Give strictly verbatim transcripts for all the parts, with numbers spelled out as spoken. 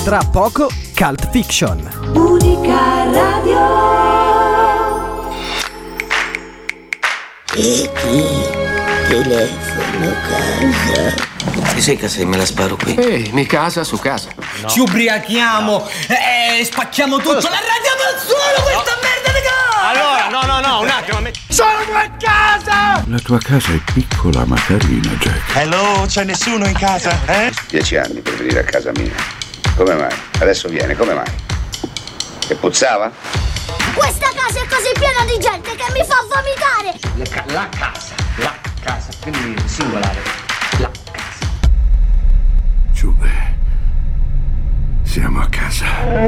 Tra poco Cult Fiction. Unica radio. E chi? Telefono casa. Se sei casa me la sparo qui. Ehi, mi casa su casa. No. Ci ubriachiamo e eh, spacchiamo tutto. La radiamo al suolo questa merda di casa! Allora, no, no, no, un attimo. Sono a casa! La tua casa è piccola ma carina, Jack. Hello, c'è nessuno in casa, eh? Dieci anni per venire a casa mia. Come mai? Adesso viene, come mai? Che puzzava? Questa casa è così piena di gente che mi fa vomitare! La, la casa, la casa, quindi singolare. La casa. Giube, siamo a casa.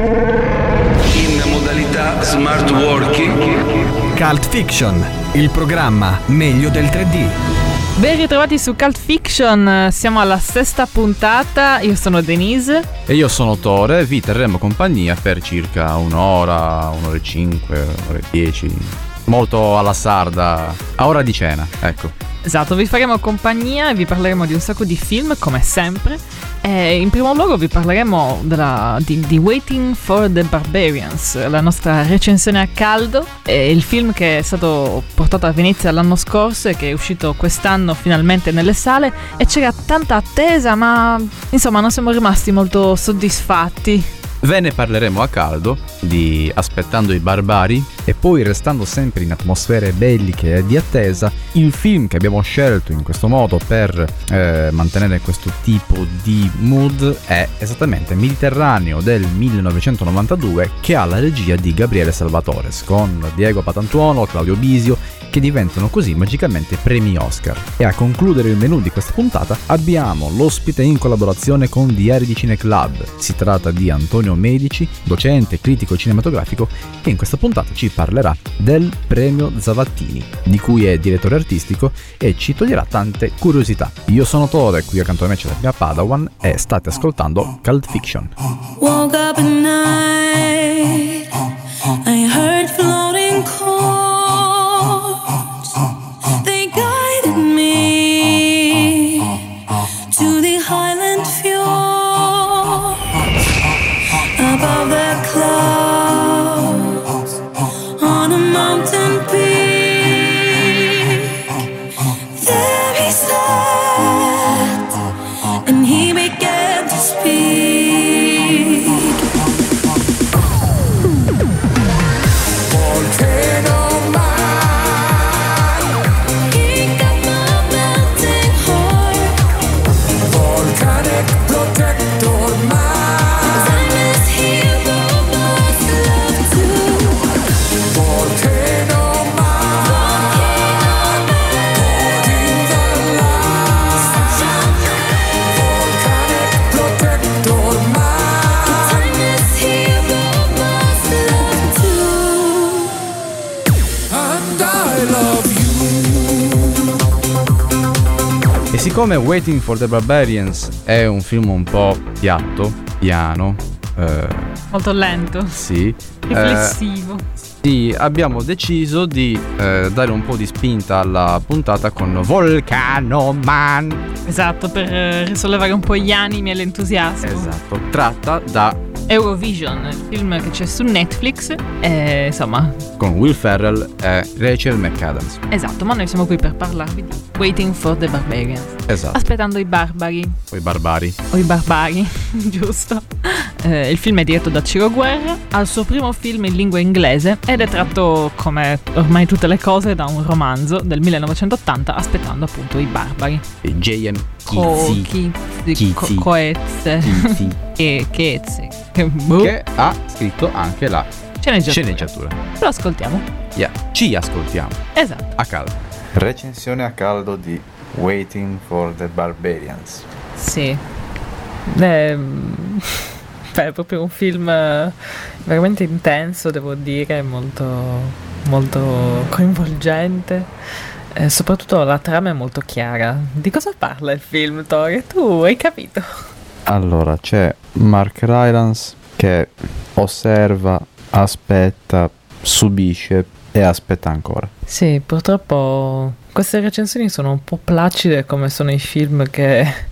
In modalità smart working. Cult Fiction, il programma meglio del tre D. Ben ritrovati su Cult Fiction, siamo alla sesta puntata, io sono Denise. E io sono Tore, vi terremo compagnia per circa un'ora, un'ora e cinque, un'ora e dieci, molto alla sarda, a ora di cena, ecco. Esatto, vi faremo compagnia e vi parleremo di un sacco di film, come sempre. E in primo luogo vi parleremo della, di, di Waiting for the Barbarians, la nostra recensione a caldo. È il film che è stato portato a Venezia l'anno scorso e che è uscito quest'anno finalmente nelle sale. E c'era tanta attesa, ma insomma non siamo rimasti molto soddisfatti. Ve ne parleremo a caldo di Aspettando i Barbari e poi, restando sempre in atmosfere belliche e di attesa, il film che abbiamo scelto in questo modo per eh, mantenere questo tipo di mood è esattamente Mediterraneo del millenovecentonovantadue, che ha la regia di Gabriele Salvatores, con Diego Patantuono, Claudio Bisio, che diventano così magicamente premi Oscar. E a concludere il menù di questa puntata abbiamo l'ospite in collaborazione con Diari di Cine Club. Si tratta di Antonio Medici, docente e critico cinematografico, che in questa puntata ci parlerà del premio Zavattini, di cui è direttore artistico, e ci toglierà tante curiosità. Io sono Tore, qui accanto a me c'è la mia Padawan e state ascoltando Cult Fiction. Woke up at night, I heard floating chords. They guided me to the highland fjord. Above the clouds, on a mountain peak, there he sat, and he began to speak. Volcano man, he got my melting heart. Volcanic protector man. Siccome Waiting for the Barbarians è un film un po' piatto, piano, eh, molto lento, sì, riflessivo, eh, sì, abbiamo deciso di eh, dare un po' di spinta alla puntata con Volcano Man. Esatto, per eh, risollevare un po' gli animi e l'entusiasmo. Esatto, tratta da Eurovision, il film che c'è su Netflix, e, insomma, con Will Ferrell e Rachel McAdams. Esatto, ma noi siamo qui per parlarvi di Waiting for the Barbarians. Esatto. Aspettando i barbari. O i barbari. O i barbari, giusto. Eh, il film è diretto da Ciro Guerra, ha il suo primo film in lingua inglese ed è tratto, come ormai tutte le cose, da un romanzo del millenovecentottanta, Aspettando appunto i barbari. E J M Kizzi, Kizzi, Co- Coezze e Chiezze, boh. Che ha scritto anche la sceneggiatura. sceneggiatura. Lo ascoltiamo. Yeah. Ci ascoltiamo. Esatto. A caldo. Recensione a caldo di Waiting for the Barbarians. Sì. Eh, beh, è proprio un film veramente intenso, devo dire, molto, molto coinvolgente. Eh, soprattutto la trama è molto chiara. Di cosa parla il film, Tori? Tu hai capito? Allora, c'è Mark Rylance che osserva, aspetta, subisce e aspetta ancora. Sì, purtroppo queste recensioni sono un po' placide, come sono i film che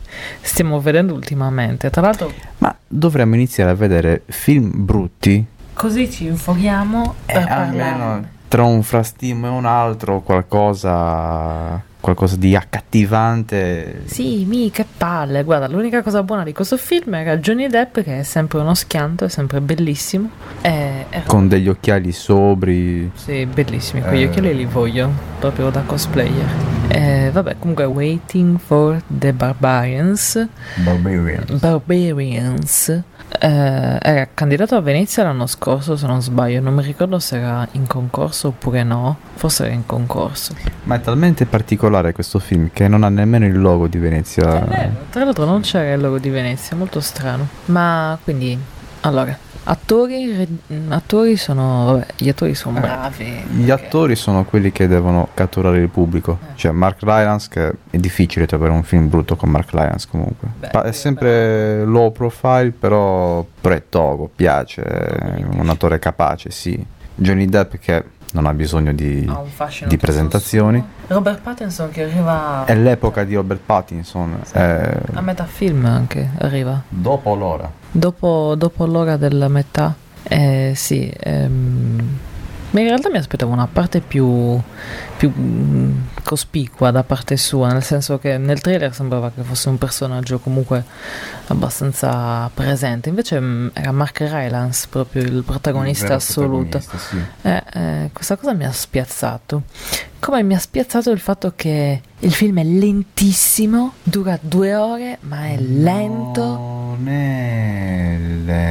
stiamo vedendo ultimamente. Tra l'altro, ma dovremmo iniziare a vedere film brutti, così ci infoghiamo per eh, parlare. almeno tra un frastino e un altro qualcosa qualcosa di accattivante. Sì, mi che palle. Guarda, l'unica cosa buona di questo film era Johnny Depp, che è sempre uno schianto, è sempre bellissimo. E, e... con degli occhiali sobri. Sì, bellissimi, quegli eh... occhiali li voglio, proprio da cosplayer. E, vabbè, comunque Waiting for the Barbarians. Barbarians. Barbarians. Eh, era candidato a Venezia l'anno scorso, se non sbaglio. Non mi ricordo se era in concorso oppure no. Forse era in concorso. Ma è talmente particolare questo film che non ha nemmeno il logo di Venezia. È vero, tra l'altro non c'era il logo di Venezia, molto strano. Ma quindi, allora, attori, re, attori sono, vabbè, gli attori sono bravi. Gli okay. attori sono quelli che devono catturare il pubblico. Eh. Cioè Mark Rylance, che è difficile trovare un film brutto con Mark Rylance comunque. Beh, pa- è sempre beh. low profile, però, però è togo, piace, è un attore capace, sì. Johnny Depp che non ha bisogno di, ha un fascino di presentazioni. Robert Pattinson che arriva... È l'epoca di Robert Pattinson. Sì. È... a metà film anche arriva. Dopo l'ora. Dopo, dopo l'ora della metà. Eh, sì. Ehm... Ma in realtà mi aspettavo una parte più, più mh, cospicua da parte sua, nel senso che nel trailer sembrava che fosse un personaggio comunque abbastanza presente, invece mh, era Mark Rylance proprio il protagonista il assoluto. Protagonista, sì. eh, eh, questa cosa mi ha spiazzato, come mi ha spiazzato il fatto che il film è lentissimo, dura due ore ma è lento. Non è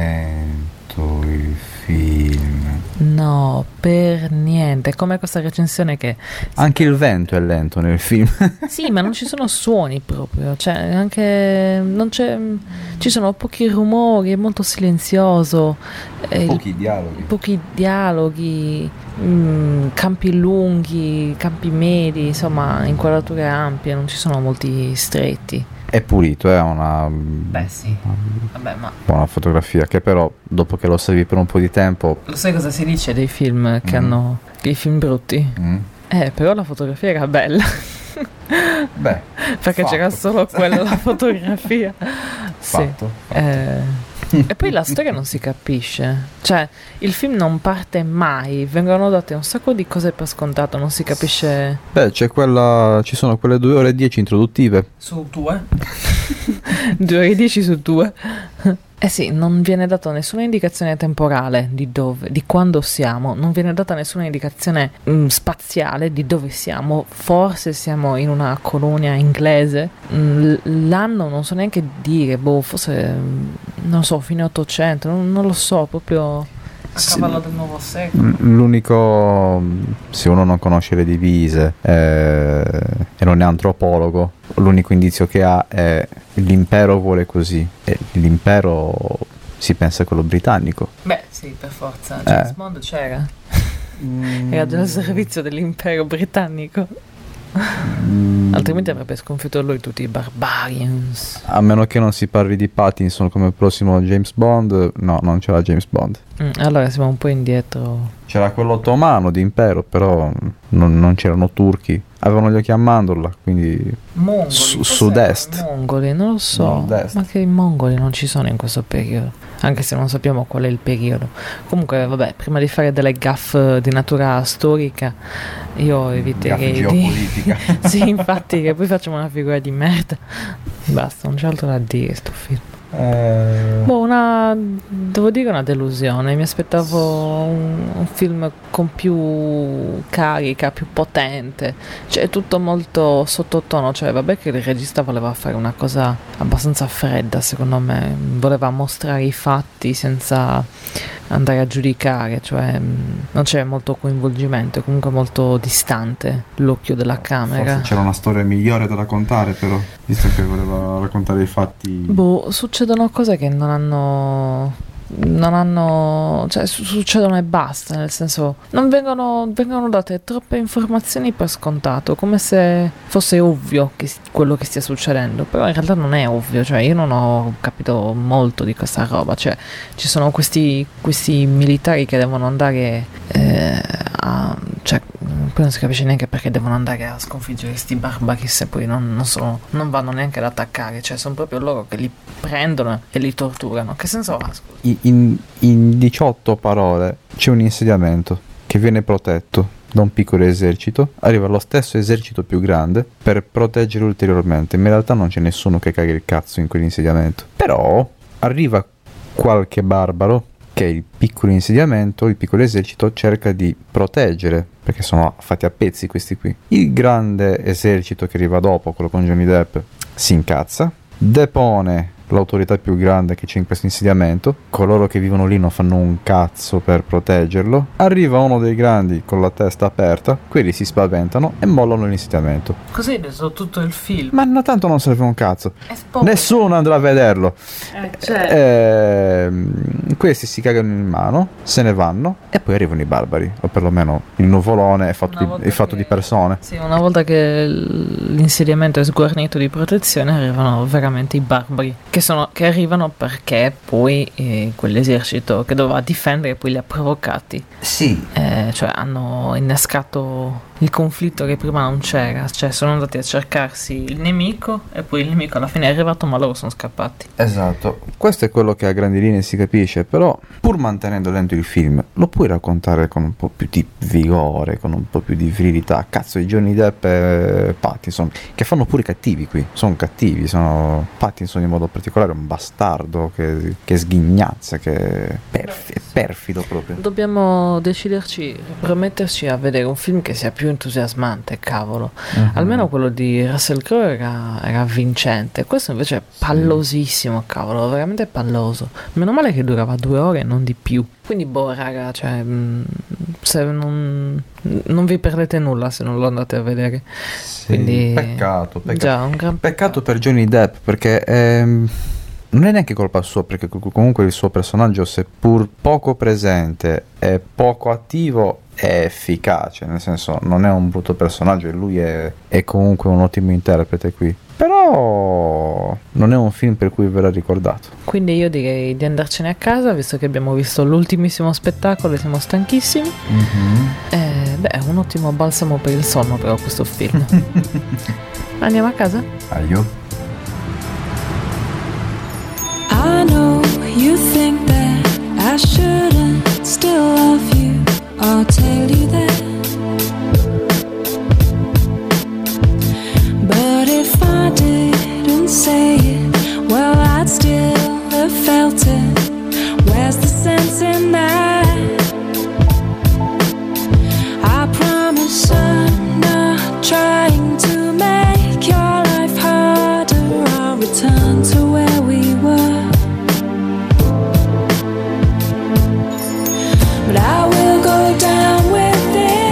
lento il film. No, per niente. Come questa recensione che... Anche il vento è lento nel film. Sì, ma non ci sono suoni proprio. Cioè, anche... non c'è... ci sono pochi rumori, è molto silenzioso. Pochi il... dialoghi. Pochi dialoghi, mh, campi lunghi, campi medi, insomma, inquadrature ampie, non ci sono molti stretti. È pulito, è una, Beh, sì. Vabbè, ma... buona fotografia, che però dopo che lo osservi per un po' di tempo... Lo sai cosa si dice dei film che mm. hanno i film brutti? Mm. Eh, però la fotografia era bella. Beh, perché fatto. C'era solo quella fotografia. Sì. Fatto, fatto. Eh... E poi la storia non si capisce, cioè il film non parte mai, vengono date un sacco di cose per scontato, non si capisce. Beh, c'è quella, ci sono quelle due ore e dieci introduttive. Su due? Due ore e dieci su due. Eh sì, non viene data nessuna indicazione temporale di dove, di quando siamo, non viene data nessuna indicazione mh, spaziale di dove siamo, forse siamo in una colonia inglese, mh, l'anno non so neanche dire, boh, forse, non so, fine ottocento, non, non lo so, proprio... a cavallo del nuovo secolo. L'unico, se uno non conosce le divise eh, e non è antropologo, l'unico indizio che ha è l'impero vuole così, e l'impero si pensa a quello britannico. Beh sì, per forza, James eh. Bond c'era mm. era già al servizio dell'impero britannico. Mm. Altrimenti avrebbe sconfitto lui tutti i barbarians. A meno che non si parli di Pattinson come prossimo James Bond. No, non c'era James Bond. mm, Allora siamo un po' indietro. C'era quello ottomano di impero, però non, non c'erano turchi. Avevano gli occhi a mandorla, quindi mongoli, su, sud-est. Mongoli, non lo so. Nord-est. Ma che i mongoli non ci sono in questo periodo, anche se non sappiamo qual è il periodo. Comunque vabbè, prima di fare delle gaffe di natura storica io eviterei di... geopolitica. Sì, infatti, che poi facciamo una figura di merda. Basta, non c'è altro da dire sto film. Eh... Boh, una, devo dire una delusione. Mi aspettavo un, un film con più carica, più potente. Cioè è tutto molto sottotono. Cioè vabbè che il regista voleva fare una cosa abbastanza fredda, secondo me. Voleva mostrare i fatti senza andare a giudicare. Cioè non c'è molto coinvolgimento, è comunque molto distante l'occhio della camera. Forse c'era una storia migliore da raccontare, però, visto che voleva raccontare i fatti. Boh, succedono cose che non hanno non hanno cioè su- succedono e basta, nel senso non vengono vengono date troppe informazioni per scontato, come se fosse ovvio che s- quello che stia succedendo, però in realtà non è ovvio. Cioè io non ho capito molto di questa roba. Cioè ci sono questi questi militari che devono andare eh, a cioè poi non si capisce neanche perché devono andare a sconfiggere questi barbari se poi non, non, sono, non vanno neanche ad attaccare, cioè sono proprio loro che li prendono e li torturano. Che senso ha? In, in diciotto parole c'è un insediamento che viene protetto da un piccolo esercito, arriva lo stesso esercito più grande per proteggere ulteriormente, ma in realtà non c'è nessuno che caga il cazzo in quell'insediamento. Però arriva qualche barbaro che il piccolo insediamento, il piccolo esercito cerca di proteggere, perché sono fatti a pezzi questi qui. Il grande esercito che arriva dopo, quello con Johnny Depp, si incazza, depone l'autorità più grande che c'è in questo insediamento, coloro che vivono lì non fanno un cazzo per proteggerlo, arriva uno dei grandi con la testa aperta, quelli si spaventano e mollano l'insediamento. Così hai preso tutto il film? Ma no, tanto non serve un cazzo, nessuno andrà a vederlo. Eh, certo. eh, questi si cagano in mano, se ne vanno e poi arrivano i barbari, o perlomeno il nuvolone è fatto, di, è fatto che... di persone. Sì, una volta che l'insediamento è sguarnito di protezione arrivano veramente i barbari. Che, sono, che arrivano perché poi eh, quell'esercito che doveva difendere poi li ha provocati. Sì. Eh, cioè hanno innescato il conflitto che prima non c'era. Cioè sono andati a cercarsi il nemico e poi il nemico alla fine è arrivato ma loro sono scappati. Esatto. Questo è quello che a grandi linee si capisce. Però pur mantenendo lento il film lo puoi raccontare con un po' più di vigore, con un po' più di virilità. Cazzo, i Johnny Depp e Pattinson, che fanno pure i cattivi qui. Sono cattivi, sono Pattinson in modo particolare un bastardo che, che sghignazza, che è perf- perfido proprio. Dobbiamo deciderci, prometterci a vedere un film che sia più entusiasmante, cavolo. Uh-huh. Almeno quello di Russell Crowe era, era vincente. Questo invece è pallosissimo, cavolo, veramente palloso. Meno male che durava due ore e non di più. Quindi boh, raga, cioè se non, non vi perdete nulla se non lo andate a vedere. Sì, quindi peccato, peccato. Già, un gran peccato per Johnny Depp, perché ehm, non è neanche colpa sua, perché comunque il suo personaggio, seppur poco presente e poco attivo, è efficace, nel senso non è un brutto personaggio e lui è, è comunque un ottimo interprete qui. Però non è un film per cui verrà ricordato. Quindi io direi di andarcene a casa, visto che abbiamo visto l'ultimissimo spettacolo e siamo stanchissimi. Mm-hmm. Eh, beh, è un ottimo balsamo per il sonno però questo film. Andiamo a casa? Aio. I know you think that I shouldn't still love you. I'll tell you that. But if I didn't say it, well, I'd still have felt it. Where's the sense in that? I promise I'm not trying to make your life harder. I'll return to where we were. But I will go down with it.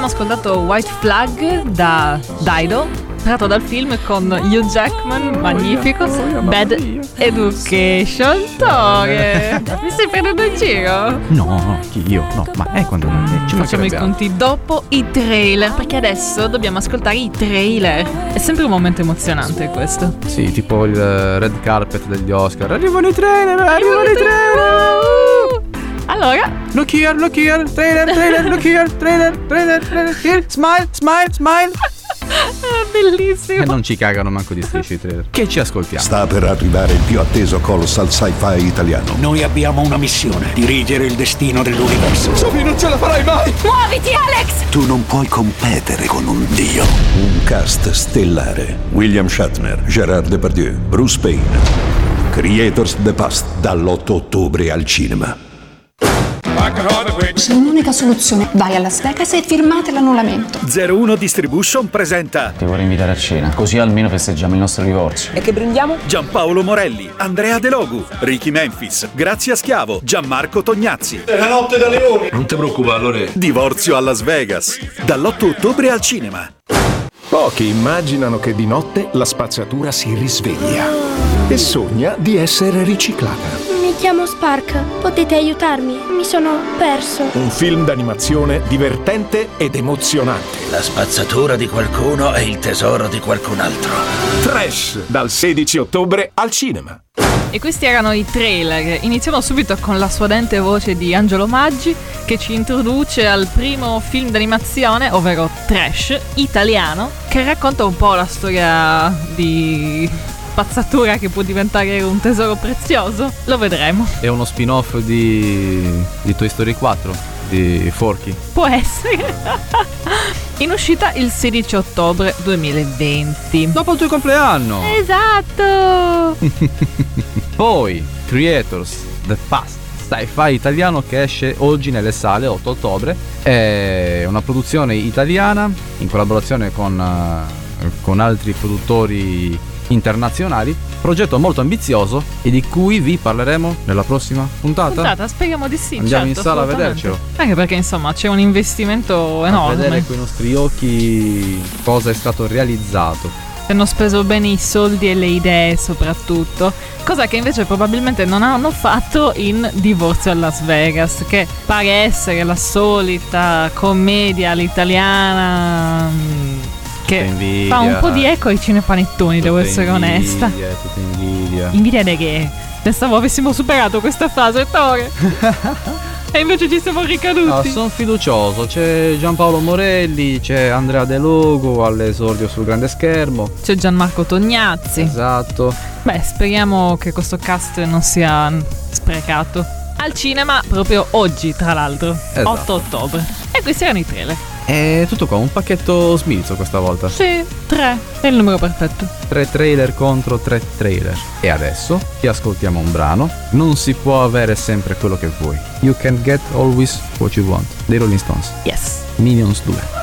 ascoltato White Flag da Dido, tratto dal film con Hugh Jackman, magnifico, Bad Education. Tore, mi stai prendendo in giro? No, io, no, ma è quando ci facciamo i conti dopo i trailer, perché adesso dobbiamo ascoltare i trailer. È sempre un momento emozionante questo. Sì, tipo il red carpet degli Oscar. Arrivano i trailer, arrivano i trailer. Allora, look here, look here, trailer, trailer, look here, trailer, trailer, trailer, here, smile, smile, smile. Bellissimo. E non ci cagano manco di strisci i trailer. Che ci ascoltiamo? Sta per arrivare il più atteso colossal sci-fi italiano. Noi abbiamo una missione: dirigere il destino dell'universo. Sophie, non ce la farai mai! Muoviti, Alex! Tu non puoi competere con un dio. Un cast stellare: William Shatner, Gerard Depardieu, Bruce Payne. Creators the Past, dall'otto ottobre al cinema. C'è un'unica soluzione: vai a Las Vegas e firmate l'annullamento. zero uno Distribution presenta. Ti vorrei invitare a cena, così almeno festeggiamo il nostro divorzio. E che prendiamo? Giampaolo Morelli, Andrea De Logu, Ricky Memphis, Grazia Schiavo, Gianmarco Tognazzi. È la notte da leoni. Non ti preoccupare, Lore. Divorzio a Las Vegas, dall'otto ottobre al cinema. Pochi immaginano che di notte la spazzatura si risveglia e sogna di essere riciclata. Mi chiamo Spark, potete aiutarmi? Mi sono perso. Un film d'animazione divertente ed emozionante. La spazzatura di qualcuno è il tesoro di qualcun altro. Trash, dal sedici ottobre al cinema. E questi erano i trailer. Iniziamo subito con la suadente voce di Angelo Maggi, che ci introduce al primo film d'animazione, ovvero Trash, italiano, che racconta un po' la storia di spazzatura che può diventare un tesoro prezioso. Lo vedremo. È uno spin-off di, di Toy Story quattro, di Forky. Può essere. In uscita il sedici ottobre duemilaventi. Dopo il tuo compleanno. Esatto. Poi Creators the Past, sci-fi italiano, che esce oggi nelle sale, otto ottobre. È una produzione italiana in collaborazione con, uh, con altri produttori internazionali. Progetto molto ambizioso e di cui vi parleremo nella prossima puntata. Puntata, speriamo di sì. Andiamo certo, in sala a vedercelo. Anche perché insomma c'è un investimento enorme. A vedere con i nostri occhi cosa è stato realizzato. Hanno speso bene i soldi e le idee soprattutto, cosa che invece probabilmente non hanno fatto in Divorzio a Las Vegas, che pare essere la solita commedia all'italiana che invidia, fa un po' di eco ai cinepanettoni, devo essere invidia, onesta. Tutta invidia. Invidia di che? Pensavo avessimo superato questa fase, Tore. E invece ci siamo ricaduti. No, sono fiducioso. C'è Giampaolo Morelli, c'è Andrea De Logu all'esordio sul grande schermo, c'è Gianmarco Tognazzi. Esatto. Beh, speriamo che questo cast non sia sprecato. Al cinema proprio oggi, tra l'altro, esatto. otto ottobre. E questi erano i trailer. È tutto qua, un pacchetto smilzo questa volta. Sì, tre, è il numero perfetto. Tre trailer contro tre trailer. E adesso ti ascoltiamo un brano. Non si può avere sempre quello che vuoi. You can get always what you want, dei Rolling Stones. Yes. Minions due.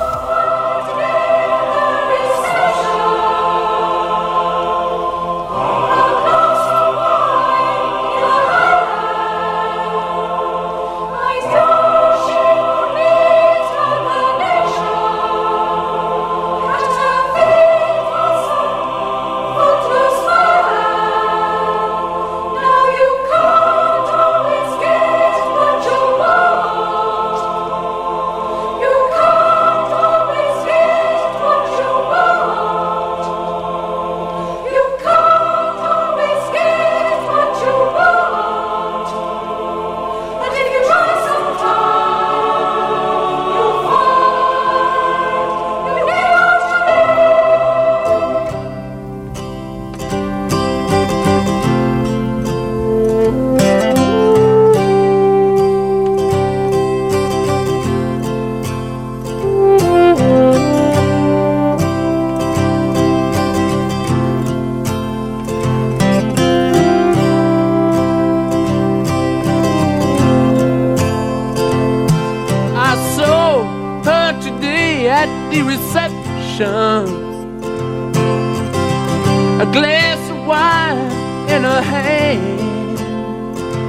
A glass of wine in her hand.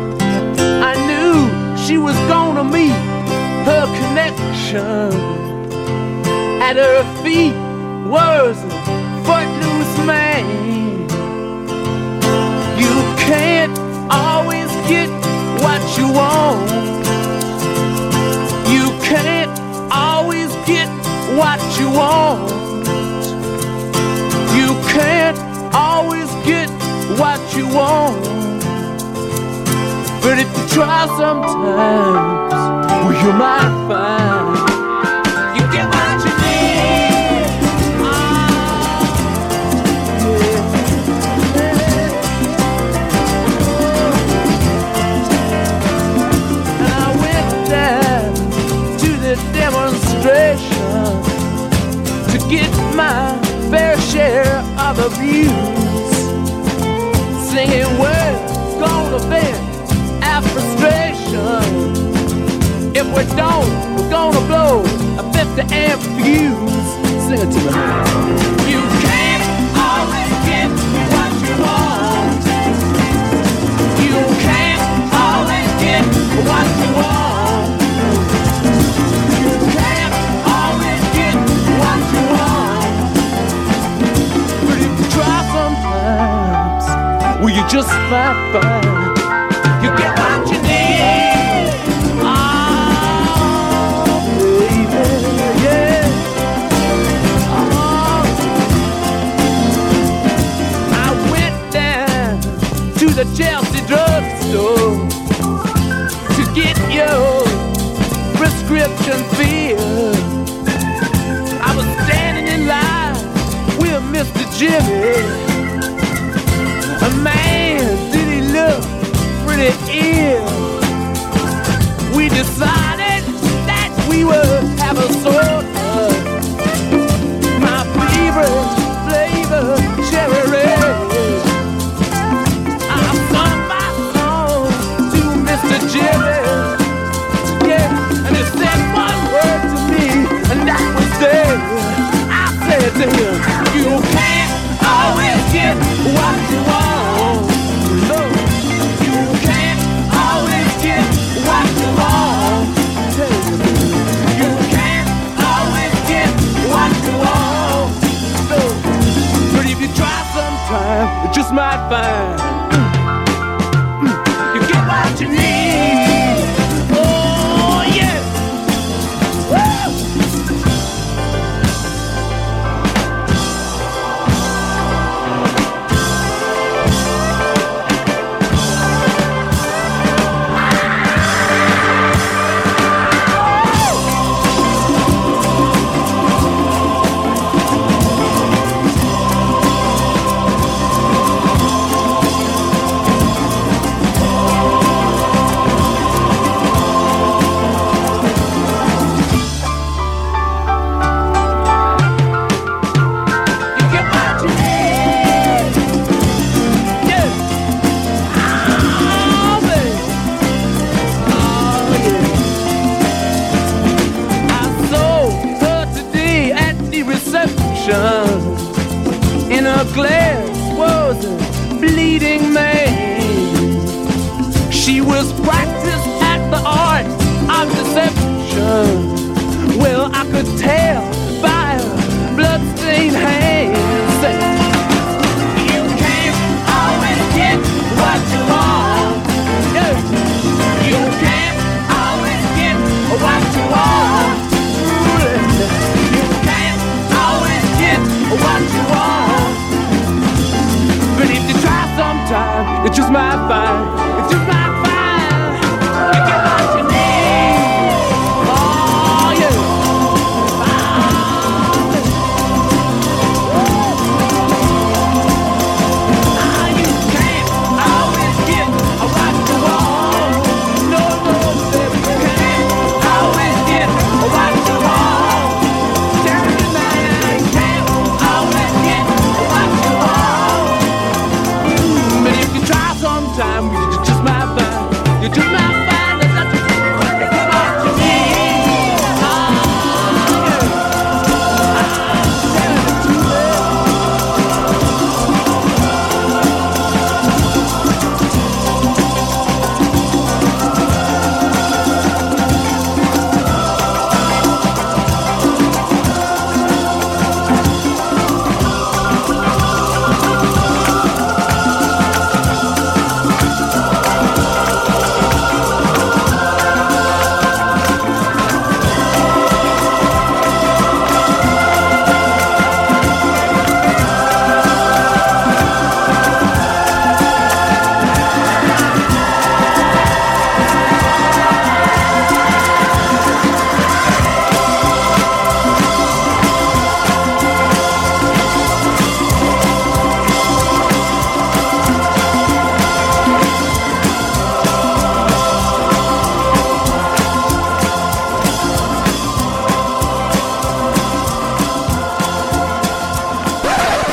I knew she was gonna meet her connection. At her feet was a footloose man. You can't always get what you want. You can't always get what you want. You can't always get what you want. But if you try sometimes, well, you might find you get what you need. Oh, yeah. And I went down to the demonstration to get my fair share of abuse, singing we're gonna vent our frustration. If we don't, we're gonna blow a fifty amp fuse. Sing it to me. You can't always get what you want. You can't always get what you want. You can't always get what you want. But if you try sometimes, well, you just might find you get what you need. Oh, baby, yeah. Oh. I went down to the Chelsea drugstore to get your prescription filled. I was standing in line with Mister Jimmy. A man, did he look pretty ill? We decided that we would have a soda. My favorite flavor, cherry red. I sung my song to Mister Jimmy. Yeah, and he said one word to me, and that was there. I said to him, you can't always get what you want. No, you can't always get what you want. You can't always get what you want. No, but if you try sometime, you just might find you get what you need. Oh yeah. Woo! In her glass was a bleeding man. She was practiced at the art of deception. Well, I could tell by her bloodstained hands. You can't always get what you want. Yeah. You can't always get what you want. You can't always get what you want. But if you try sometime, it just might find, it just might find you get what you need. Oh yeah. Oh, you can't always get what you want. No, no, baby, you can't always get what you want. Tell me now, you can't always get what you want. But if you try sometime, you just might find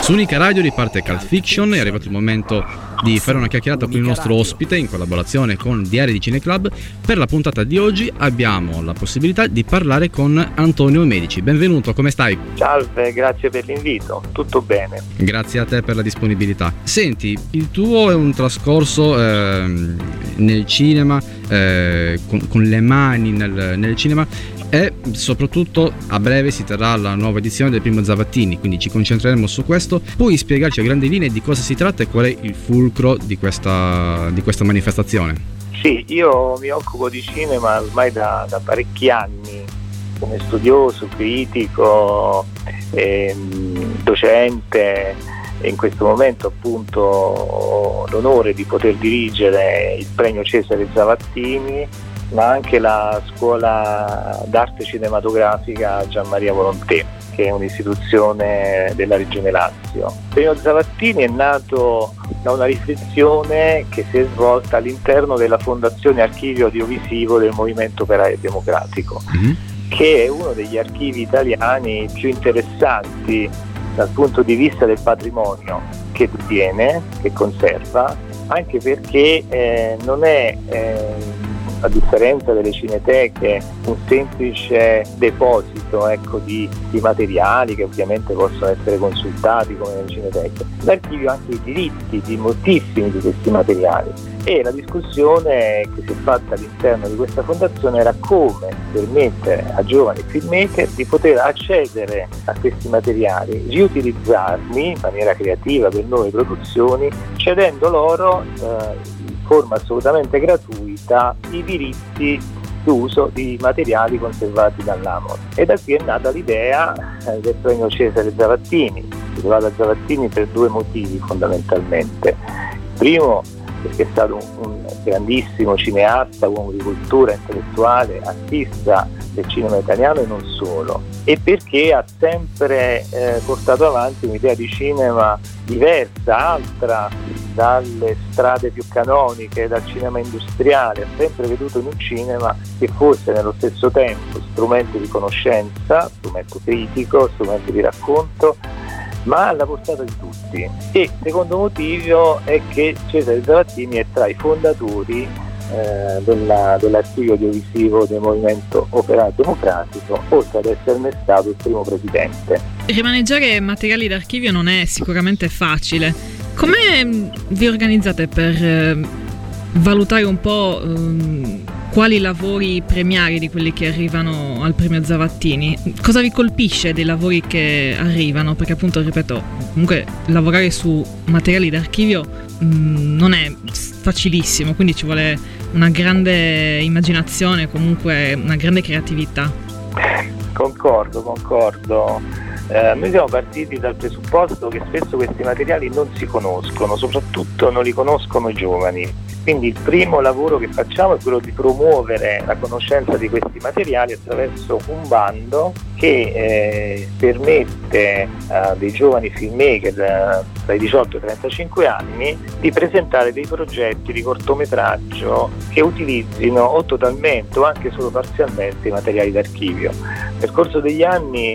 Su Unica Radio riparte Cult Fiction, è arrivato il momento di fare una chiacchierata con il nostro ospite in collaborazione con Diari di Cineclub. Per la puntata di oggi abbiamo la possibilità di parlare con Antonio Medici. Benvenuto, come stai? Salve, grazie per l'invito, tutto bene. Grazie a te per la disponibilità. Senti, il tuo è un trascorso eh, nel cinema, eh, con, con le mani nel, nel cinema, e soprattutto a breve si terrà la nuova edizione del Primo Zavattini, quindi ci concentreremo su questo. Puoi spiegarci a grandi linee di cosa si tratta e qual è il fulcro di questa, di questa manifestazione? Sì, io mi occupo di cinema ormai da, da parecchi anni come studioso, critico, ehm, docente, e in questo momento appunto ho l'onore di poter dirigere il premio Cesare Zavattini, ma anche la scuola d'arte cinematografica Gian Maria Volontè, che è un'istituzione della Regione Lazio. Il premio Zavattini è nato da una riflessione che si è svolta all'interno della Fondazione Archivio Audiovisivo del Movimento Operaio Democratico, mm-hmm. che è uno degli archivi italiani più interessanti dal punto di vista del patrimonio che detiene, che conserva, anche perché eh, non è eh, a differenza delle cineteche un semplice deposito ecco, di, di materiali che ovviamente possono essere consultati come nelle cineteche. L'archivio ha anche i diritti di moltissimi di questi materiali, e la discussione che si è fatta all'interno di questa fondazione era come permettere a giovani filmmaker di poter accedere a questi materiali, riutilizzarli in maniera creativa per nuove produzioni, cedendo loro eh, forma assolutamente gratuita i diritti d'uso di materiali conservati dall'Amor. E da qui è nata l'idea eh, del premio Cesare Zavattini. Si chiamava Zavattini per due motivi fondamentalmente. Il primo perché è stato un, un grandissimo cineasta, uomo di cultura, intellettuale, artista del cinema italiano e non solo, e perché ha sempre eh, portato avanti un'idea di cinema diversa, altra dalle strade più canoniche, dal cinema industriale. Ha sempre veduto in un cinema che fosse nello stesso tempo strumento di conoscenza, strumento critico, strumento di racconto, ma alla portata di tutti. E il secondo motivo è che Cesare Zavattini è tra i fondatori eh, della, dell'archivio audiovisivo del Movimento Operaio Democratico, oltre ad esserne stato il primo presidente. Rimaneggiare materiali d'archivio non è sicuramente facile. Come vi organizzate per eh, valutare un po' eh, quali lavori premiare di quelli che arrivano al premio Zavattini? Cosa vi colpisce dei lavori che arrivano? Perché appunto, ripeto, comunque lavorare su materiali d'archivio mh, non è facilissimo, quindi ci vuole una grande immaginazione, comunque una grande creatività. Concordo, concordo. Eh, noi siamo partiti dal presupposto che spesso questi materiali non si conoscono, soprattutto non li conoscono i giovani. Quindi il primo lavoro che facciamo è quello di promuovere la conoscenza di questi materiali attraverso un bando che eh, permette a dei giovani filmmaker eh, tra i diciotto e i trentacinque anni di presentare dei progetti di cortometraggio che utilizzino o totalmente o anche solo parzialmente i materiali d'archivio. Nel corso degli anni,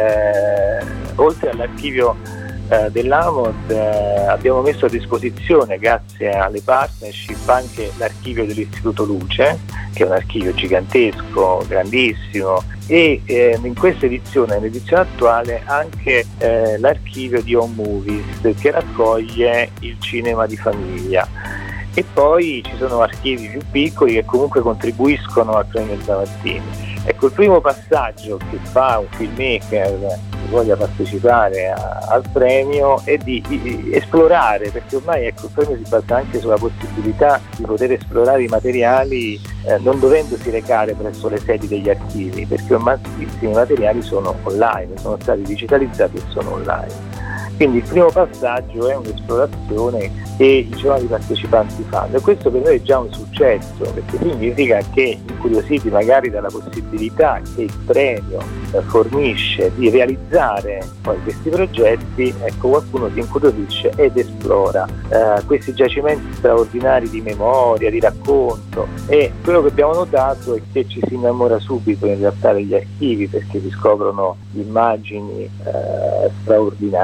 eh, oltre all'archivio eh, dell'Amod, eh, abbiamo messo a disposizione, grazie alle partnership, anche l'archivio dell'Istituto Luce, che è un archivio gigantesco, grandissimo, e eh, in questa edizione, nell'edizione attuale, anche eh, l'archivio di Home Movies, che raccoglie il cinema di famiglia. E poi ci sono archivi più piccoli che comunque contribuiscono al premio Zavattini. Ecco, il primo passaggio che fa un filmmaker che voglia partecipare a, al premio è di, di esplorare, perché ormai ecco, il premio si basa anche sulla possibilità di poter esplorare i materiali eh, non dovendosi recare presso le sedi degli archivi, perché ormai moltissimi materiali sono online, sono stati digitalizzati e sono online. Quindi il primo passaggio è un'esplorazione che i giovani partecipanti fanno, e questo per noi è già un successo, perché significa che, incuriositi magari dalla possibilità che il premio fornisce di realizzare poi questi progetti, ecco, qualcuno si incuriosisce ed esplora eh, questi giacimenti straordinari di memoria, di racconto. E quello che abbiamo notato è che ci si innamora subito in realtà degli archivi, perché si scoprono immagini eh, straordinarie,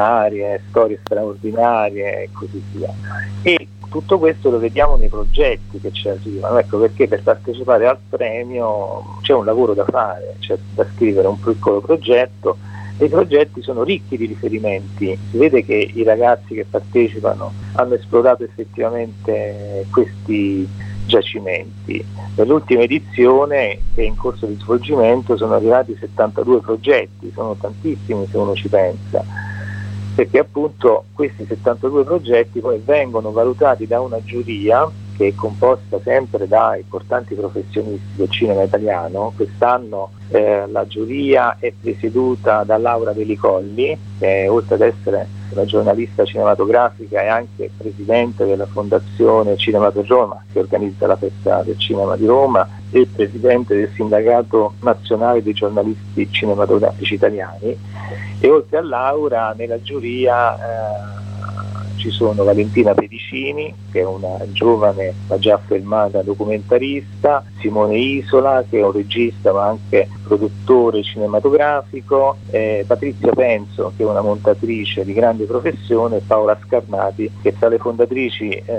straordinarie, storie straordinarie e così via. E tutto questo lo vediamo nei progetti che ci arrivano, ecco perché per partecipare al premio c'è un lavoro da fare, c'è da scrivere un piccolo progetto, e i progetti sono ricchi di riferimenti, si vede che i ragazzi che partecipano hanno esplorato effettivamente questi giacimenti. Nell'ultima edizione, che è in corso di svolgimento, sono arrivati settantadue progetti, sono tantissimi se uno ci pensa, perché appunto questi settantadue progetti poi vengono valutati da una giuria che è composta sempre da importanti professionisti del cinema italiano. Quest'anno eh, la giuria è presieduta da Laura Velicolli, che oltre ad essere una giornalista cinematografica è anche presidente della Fondazione Cinema per Roma, che organizza la Festa del Cinema di Roma, e presidente del Sindacato Nazionale dei Giornalisti Cinematografici Italiani. E oltre a Laura nella giuria eh, ci sono Valentina Pedicini, che è una giovane ma già affermata documentarista, Simone Isola, che è un regista ma anche produttore cinematografico, eh, Patrizia Penso, che è una montatrice di grande professione, e Paola Scarnati, che è tra le fondatrici eh,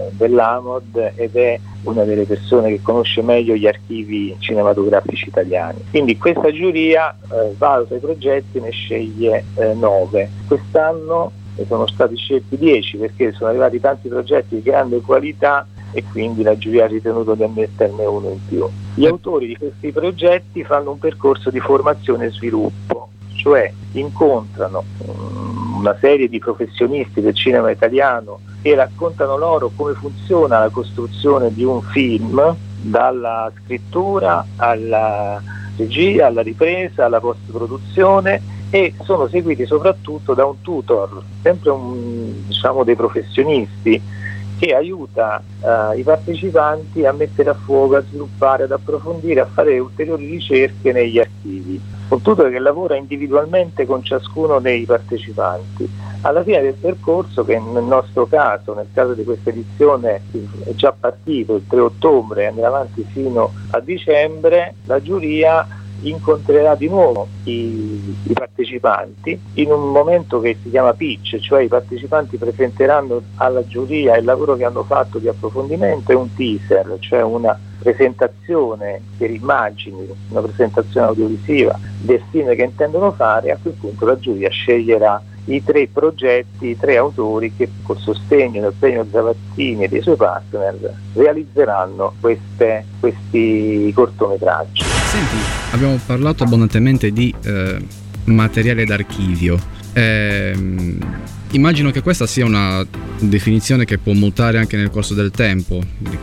dell'Amod ed è una delle persone che conosce meglio gli archivi cinematografici italiani. Quindi questa giuria eh, valuta i progetti e ne sceglie eh, nove. Quest'anno ne sono stati scelti dieci perché sono arrivati tanti progetti di grande qualità e quindi la giuria ha ritenuto di ammetterne uno in più. Gli autori di questi progetti fanno un percorso di formazione e sviluppo, cioè incontrano um, una serie di professionisti del cinema italiano e raccontano loro come funziona la costruzione di un film, dalla scrittura alla regia, alla ripresa, alla post-produzione, e sono seguiti soprattutto da un tutor, sempre un, diciamo, dei professionisti, che aiuta uh, i partecipanti a mettere a fuoco, a sviluppare, ad approfondire, a fare ulteriori ricerche negli archivi. Un tutor che lavora individualmente con ciascuno dei partecipanti. Alla fine del percorso, che nel nostro caso, nel caso di questa edizione, è già partito il tre ottobre e andrà avanti fino a dicembre, la giuria incontrerà di nuovo i, i partecipanti in un momento che si chiama pitch, cioè i partecipanti presenteranno alla giuria il lavoro che hanno fatto di approfondimento e un teaser, cioè una presentazione per immagini, una presentazione audiovisiva del film che intendono fare. A quel punto la giuria sceglierà i tre progetti, i tre autori che col sostegno del premio Zavazzini e dei suoi partner realizzeranno queste, questi cortometraggi. Senti, abbiamo parlato abbondantemente di eh, materiale d'archivio. Eh, immagino che questa sia una definizione che può mutare anche nel corso del tempo,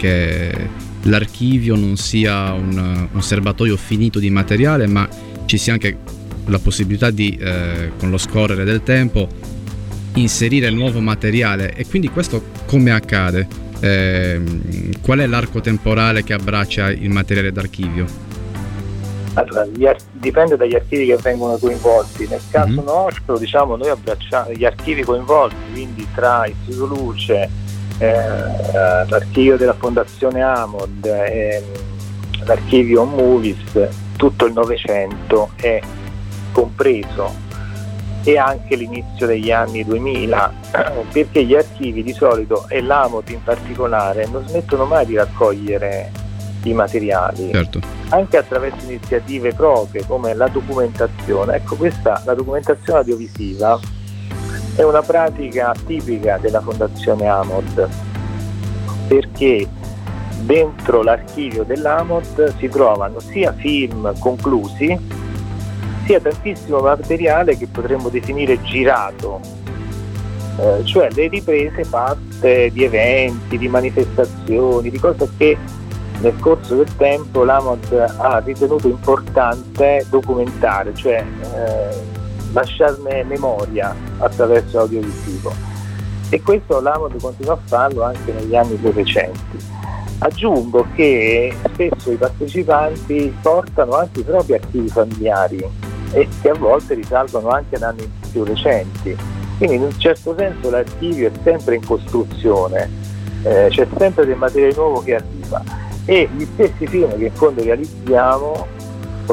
che l'archivio non sia un, un serbatoio finito di materiale, ma ci sia anche la possibilità di, eh, con lo scorrere del tempo, inserire nuovo materiale. E quindi questo come accade? Eh, qual è l'arco temporale che abbraccia il materiale d'archivio? Allora, gli ar- dipende dagli archivi che vengono coinvolti. Nel caso mm-hmm. nostro, diciamo, noi abbracciamo gli archivi coinvolti, quindi tra Istituto Luce, eh, l'archivio della Fondazione Amod, eh, l'archivio Movies, tutto il Novecento è compreso, e anche l'inizio degli anni duemila, perché gli archivi di solito, e l'Amod in particolare, non smettono mai di raccogliere i materiali, certo, anche attraverso iniziative proprie come la documentazione. Ecco, questa, la documentazione audiovisiva è una pratica tipica della Fondazione Amod, perché dentro l'archivio dell'Amod si trovano sia film conclusi, sia tantissimo materiale che potremmo definire girato, eh, cioè le riprese fatte di eventi, di manifestazioni, di cose che nel corso del tempo l'Amod ha ritenuto importante documentare, cioè eh, lasciarne memoria attraverso l'audiovisivo, e questo l'Amod continua a farlo anche negli anni più recenti. Aggiungo che spesso i partecipanti portano anche i propri archivi familiari e che a volte risalgono anche ad anni più recenti, quindi in un certo senso l'archivio è sempre in costruzione, eh, c'è sempre del materiale nuovo che arriva, e gli stessi film che in fondo realizziamo,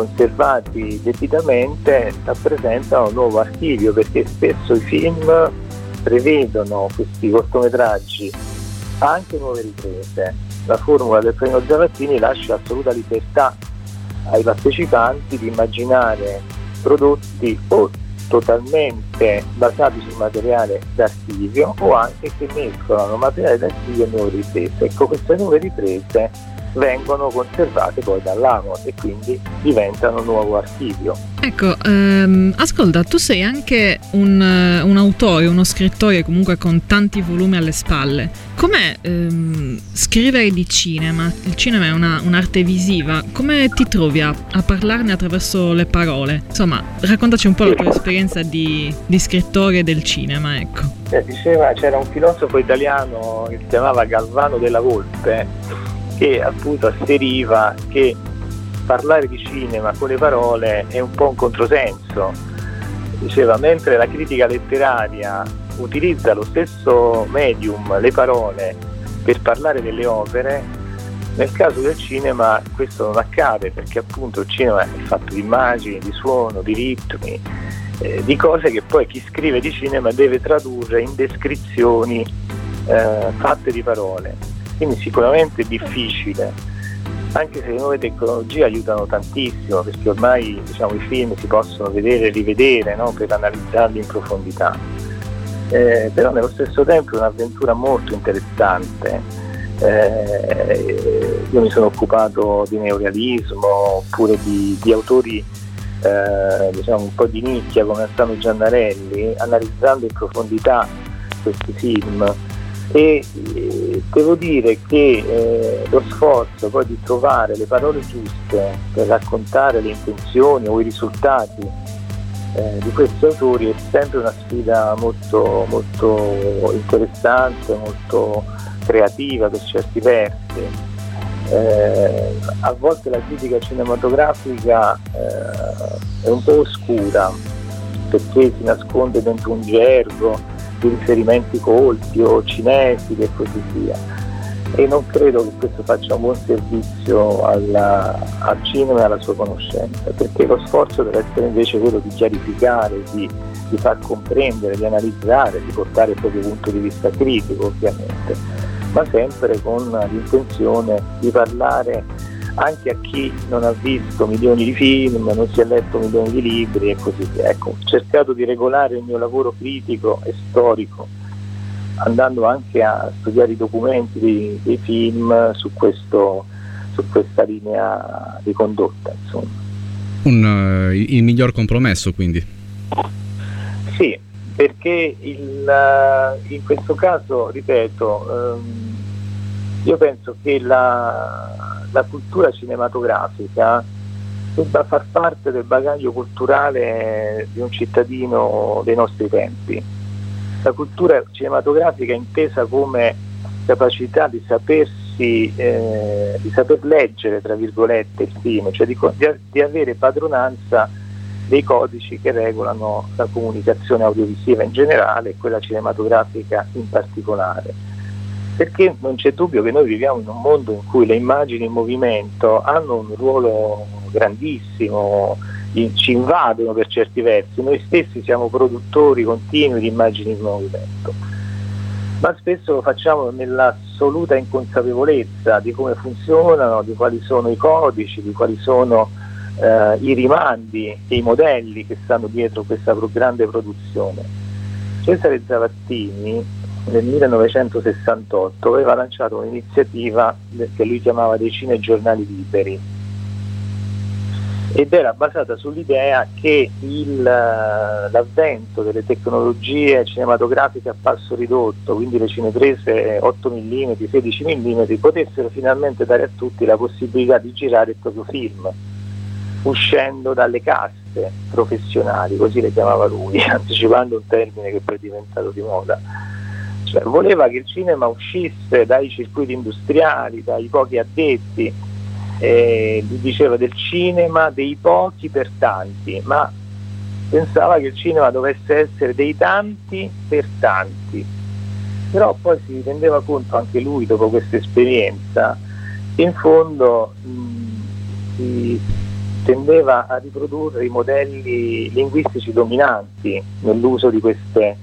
conservati debitamente, rappresentano un nuovo archivio, perché spesso i film prevedono questi cortometraggi anche nuove riprese. La formula del premio Zavattini lascia assoluta libertà ai partecipanti di immaginare prodotti o totalmente basati sul materiale d'archivio o anche che mescolano materiale d'archivio e nuove riprese. Ecco, queste nuove riprese vengono conservate poi dall'A M O e quindi diventano nuovo archivio. Ecco, ehm, ascolta, tu sei anche un, un autore, uno scrittore comunque con tanti volumi alle spalle. Com'è ehm, scrivere di cinema? Il cinema è una, un'arte visiva. Come ti trovi a, a parlarne attraverso le parole? Insomma, raccontaci un po' la tua esperienza di, di scrittore del cinema, ecco. Eh, diceva, c'era un filosofo italiano che si chiamava Galvano della Volpe, che appunto asseriva che parlare di cinema con le parole è un po' un controsenso. Diceva, mentre la critica letteraria utilizza lo stesso medium, le parole, per parlare delle opere, nel caso del cinema questo non accade, perché appunto il cinema è fatto di immagini, di suono, di ritmi, eh, di cose che poi chi scrive di cinema deve tradurre in descrizioni eh, fatte di parole. Quindi sicuramente è difficile, anche se le nuove tecnologie aiutano tantissimo, perché ormai, diciamo, i film si possono vedere e rivedere, no? Per analizzarli in profondità. Eh, però nello stesso tempo è un'avventura molto interessante. Eh, io mi sono occupato di neorealismo oppure di, di autori eh, diciamo un po' di nicchia come Sano Giannarelli, analizzando in profondità questi film. E eh, devo dire che eh, lo sforzo poi di trovare le parole giuste per raccontare le intenzioni o i risultati eh, di questi autori è sempre una sfida molto, molto interessante, molto creativa per certi versi. Eh, a volte la critica cinematografica eh, è un po' oscura perché si nasconde dentro un gergo di riferimenti colti o cinesi e così via, e non credo che questo faccia un buon servizio alla, al cinema e alla sua conoscenza, perché lo sforzo deve essere invece quello di chiarificare, di, di far comprendere, di analizzare, di portare il proprio punto di vista critico ovviamente, ma sempre con l'intenzione di parlare anche a chi non ha visto milioni di film, non si è letto milioni di libri e così via. Ecco, ho cercato di regolare il mio lavoro critico e storico, andando anche a studiare i documenti dei, dei film su, questo, su questa linea di condotta, insomma. Un, uh, il miglior compromesso, quindi? Sì, perché il, uh, in questo caso, ripeto, um, io penso che la, la cultura cinematografica debba far parte del bagaglio culturale di un cittadino dei nostri tempi. La cultura cinematografica è intesa come capacità di sapersi, eh, di saper leggere, tra virgolette, il film, cioè di, di, di avere padronanza dei codici che regolano la comunicazione audiovisiva in generale e quella cinematografica in particolare. Perché non c'è dubbio che noi viviamo in un mondo in cui le immagini in movimento hanno un ruolo grandissimo, ci invadono per certi versi, noi stessi siamo produttori continui di immagini in movimento, ma spesso lo facciamo nell'assoluta inconsapevolezza di come funzionano, di quali sono i codici, di quali sono eh, i rimandi e i modelli che stanno dietro questa grande produzione. Cesare Zavattini nel millenovecentosessantotto aveva lanciato un'iniziativa che lui chiamava dei cinegiornali liberi, ed era basata sull'idea che il, l'avvento delle tecnologie cinematografiche a passo ridotto, quindi le cineprese otto millimetri, sedici millimetri, potessero finalmente dare a tutti la possibilità di girare il proprio film, uscendo dalle caste professionali, così le chiamava lui, anticipando un termine che poi è diventato di moda. Cioè, voleva che il cinema uscisse dai circuiti industriali, dai pochi addetti, eh, diceva del cinema dei pochi per tanti, ma pensava che il cinema dovesse essere dei tanti per tanti. Però poi si rendeva conto anche lui, dopo questa esperienza, che in fondo mh, si tendeva a riprodurre i modelli linguistici dominanti nell'uso di queste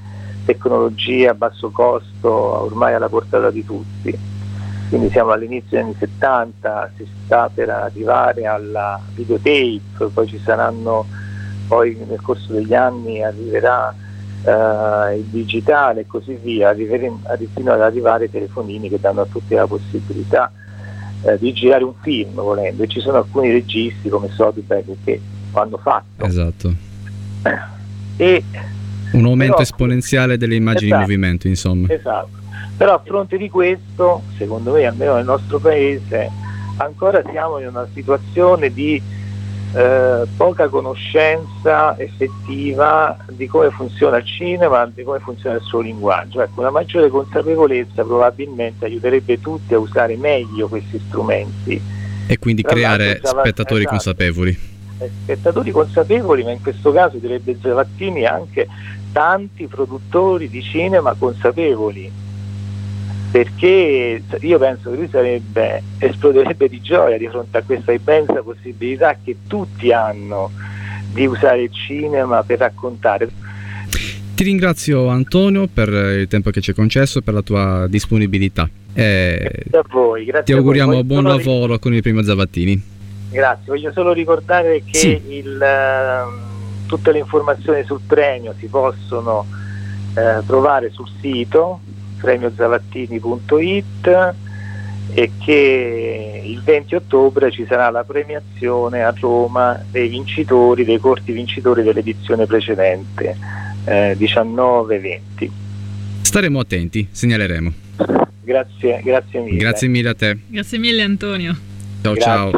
tecnologia a basso costo ormai alla portata di tutti. Quindi siamo all'inizio degli anni settanta, si sta per arrivare alla videotape, poi ci saranno, poi nel corso degli anni arriverà uh, il digitale e così via, arriveremo, fino ad arrivare ai telefonini che danno a tutti la possibilità uh, di girare un film volendo, e ci sono alcuni registi come Soderbergh che lo hanno fatto. Esatto. E un aumento però, esponenziale delle immagini esatto, in movimento, insomma. Esatto. Però a fronte di questo, secondo me, almeno nel nostro paese, ancora siamo in una situazione di eh, poca conoscenza effettiva di come funziona il cinema, di come funziona il suo linguaggio. Ecco, una maggiore consapevolezza probabilmente aiuterebbe tutti a usare meglio questi strumenti. E quindi Tra creare Zava- spettatori esatto. consapevoli. Spettatori consapevoli, ma in questo caso direbbe Zavattini anche tanti produttori di cinema consapevoli. Perché io penso che lui sarebbe, esploderebbe di gioia di fronte a questa immensa possibilità che tutti hanno di usare il cinema per raccontare. Ti ringrazio Antonio per il tempo che ci hai concesso, per la tua disponibilità. E grazie a voi, grazie ti auguriamo a voi. buon Voglio lavoro solo... con il primo Zavattini. Grazie, voglio solo ricordare che sì. il, uh, tutte le informazioni sul premio si possono uh, trovare sul sito premio zavattini punto it, e che il venti ottobre ci sarà la premiazione a Roma dei vincitori, dei corti vincitori dell'edizione precedente, eh, diciannove venti. Staremo attenti, segnaleremo. Grazie, grazie mille. Grazie mille a te. Grazie mille Antonio. Ciao. Grazie. Ciao.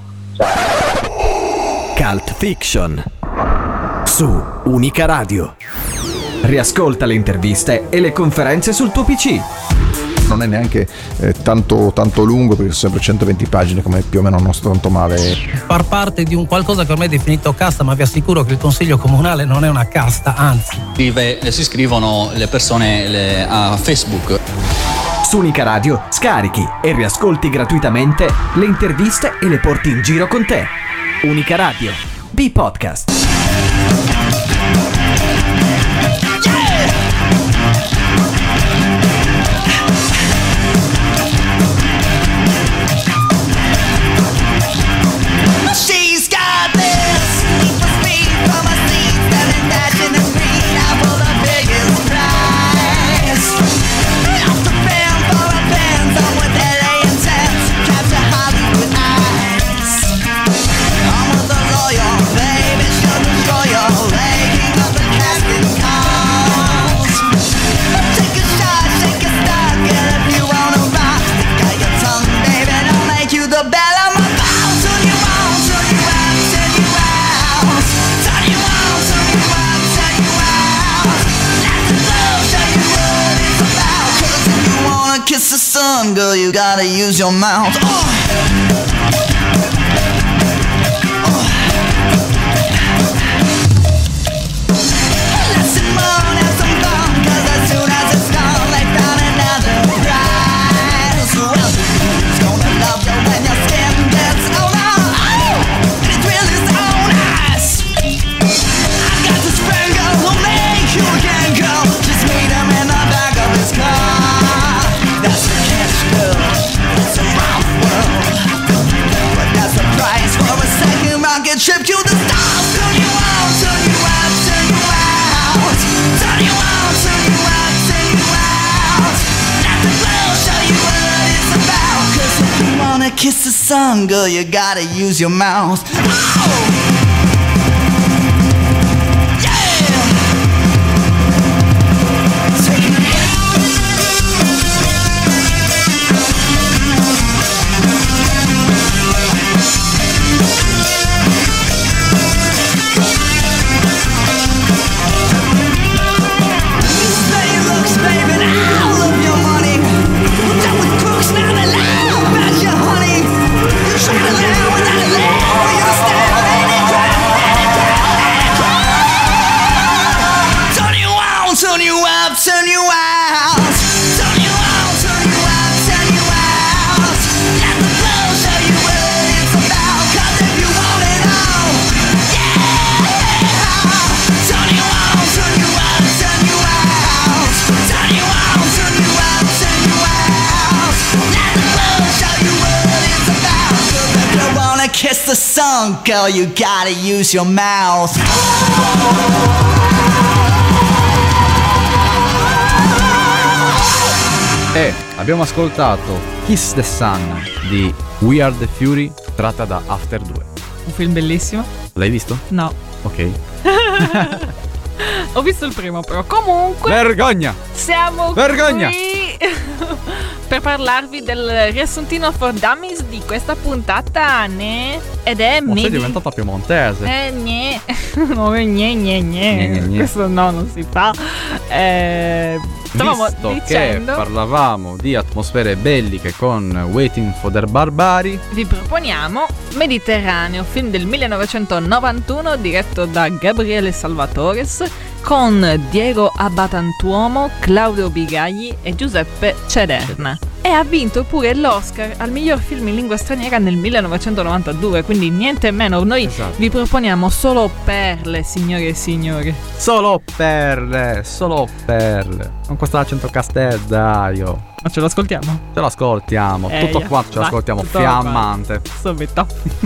Ciao. Cult Fiction su Unica Radio. Riascolta le interviste e le conferenze sul tuo P C. Non è neanche eh, tanto, tanto lungo, perché sono sempre centoventi pagine, come più o meno non sto tanto male. Far parte di un qualcosa che ormai è definito casta, ma vi assicuro che il Consiglio Comunale non è una casta, anzi. Si iscrivono le persone le, a Facebook. Su Unica Radio scarichi e riascolti gratuitamente le interviste e le porti in giro con te. Unica Radio, the podcast. She's got this need for speed from a seat, selling dashing and green out for the biggest prize. Off the fan for a pants on with L A intent, capture Hollywood eyes. I'm with a lawyer, baby, she'll destroy your raking up the casting calls. Take a shot, shake a stock, and if you wanna rock, stick out your tongue, baby, don't make you the belle of my bow. Turn you on, turn you out, turn you out. Turn you on, turn you out, turn you out. Let the love show you what it's about. 'Cause if you wanna kiss the sun, girl, you gotta use your mouth. Oh. Trip to the stars, turn you on, turn you out, turn you out. Turn you on, turn you out, turn you out. Let the glow show you what it's about. 'Cause if you wanna kiss the sun, girl, you gotta use your mouth. Oh! Now, without a leg, you stand kiss the sun, girl, you gotta use your mouth. E abbiamo ascoltato Kiss the Sun di We Are the Fury, tratta da After due. Un film bellissimo. L'hai visto? No. Ok. Ho visto il primo, però comunque Vergogna! siamo Vergogna! qui per parlarvi del riassuntino for dummies di questa puntata, ne? Ed è Ma sei Medi- diventata piemontese. Eh, gne. No, gne, gne, gne. Gne, gne, gne. Questo no, non si fa. Eh, stavamo Visto dicendo, che parlavamo di atmosfere belliche con Waiting for the Barbari, vi proponiamo Mediterraneo, film del millenovecentonovantuno diretto da Gabriele Salvatores, con Diego Abbatantuomo, Claudio Bigagli e Giuseppe Cederna. E ha vinto pure l'Oscar al miglior film in lingua straniera nel millenovecentonovantadue, quindi niente meno. Noi Esatto. vi proponiamo solo perle, signore e signori. solo perle, solo perle. Con questo accento castellario. Ma ce lo ascoltiamo? Ce l'ascoltiamo, Eh, tutto yeah. quanto ce Vai, l'ascoltiamo, tutto fiammante. Subito.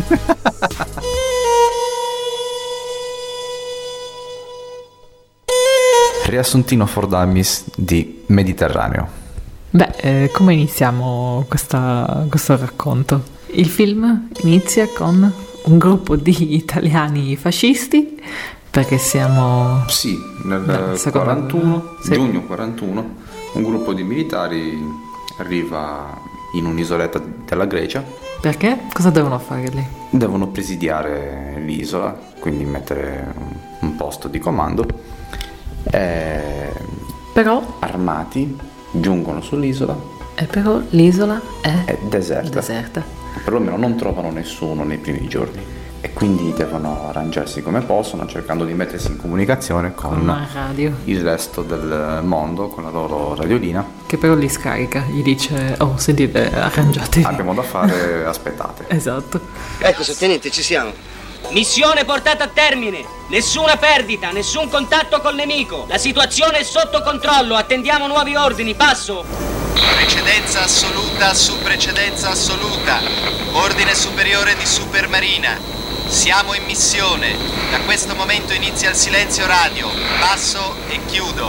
Riassuntino for Dummies di Mediterraneo. Beh, eh, come iniziamo questa, questo racconto? Il film inizia con un gruppo di italiani fascisti, perché siamo... Sì, nel Nella seconda- quarantuno, sì. giugno quarantuno, un gruppo di militari arriva in un'isoletta della Grecia. Perché? Cosa devono fare lì? Devono presidiare l'isola, quindi mettere un posto di comando. E Però, armati giungono sull'isola, eh, però l'isola è è deserta. deserta. Perlomeno non trovano nessuno nei primi giorni e quindi devono arrangiarsi come possono, cercando di mettersi in comunicazione con Una radio. il resto del mondo, con la loro radiolina. Che però li scarica, gli dice, oh sentite, arrangiatevi. Abbiamo da fare, aspettate. Esatto. Ecco, sottotenente, ci siamo. Missione portata a termine. Nessuna perdita, nessun contatto col nemico. La situazione è sotto controllo, attendiamo nuovi ordini, passo. Precedenza assoluta su precedenza assoluta. Ordine superiore di Supermarina. Siamo in missione. Da questo momento inizia il silenzio radio. Passo e chiudo.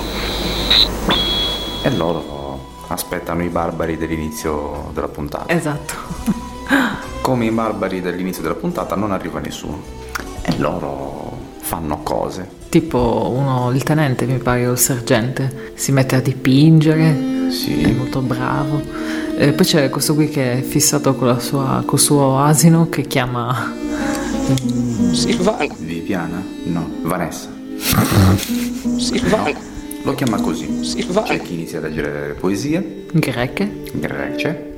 E loro aspettano i barbari dell'inizio della puntata. Esatto. Come i barbari dell'inizio della puntata non arriva nessuno e loro fanno cose. Tipo uno, il tenente mi pare, o il sergente, si mette a dipingere, sì. È molto bravo. E poi c'è questo qui che è fissato con la sua, col suo asino, che chiama Silvana. Viviana? No, Vanessa. Silvana. No, lo chiama così. Silvana. C'è chi inizia a leggere poesie greche, grece.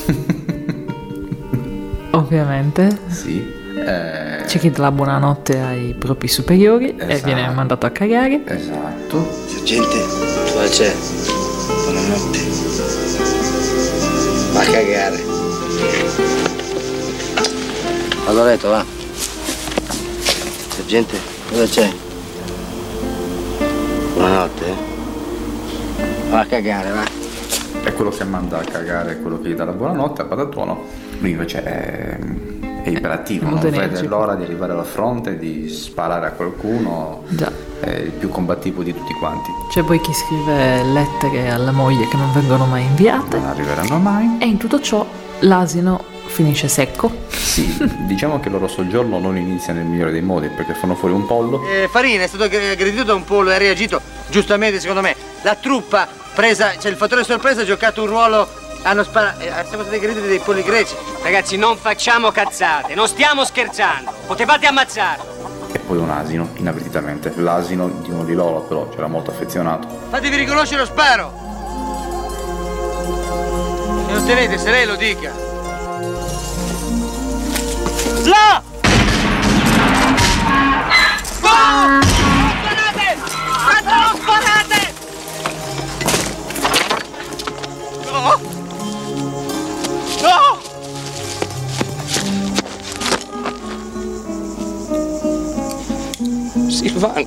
ovviamente. Sì. Eh, C'è chi dà la buonanotte ai propri superiori e Esatto. viene mandato a cagare. Esatto. Sergente, cosa c'è? Buonanotte. Va a cagare. Vado a letto, va. Sergente, cosa c'è? Buonanotte. Va a cagare, va. È quello che manda a cagare, quello che gli dà la buonanotte a Patatuono. Lui invece è, è iperattivo, non Molto vede energico. l'ora di arrivare alla fronte, di sparare a qualcuno. Già. È il più combattivo di tutti quanti. C'è poi chi scrive lettere alla moglie che non vengono mai inviate. Non arriveranno mai. E in tutto ciò l'asino finisce secco. Sì, diciamo che il loro soggiorno non inizia nel migliore dei modi, perché fanno fuori un pollo. Eh, Farina è stato aggredito da un pollo e ha reagito giustamente, secondo me. La truppa presa, cioè il fattore sorpresa ha giocato un ruolo. Hanno sparato. Eh, siamo stati aggrediti dei polli greci. Ragazzi, non facciamo cazzate, non stiamo scherzando. Potevate ammazzarlo. E poi un asino, inavvertitamente. L'asino di uno di loro, però c'era molto affezionato. Fatevi riconoscere lo sparo! E lo tenete, se lei lo dica. Là! No! Sparate! Cazzo, non sparate! No! No! Silvana.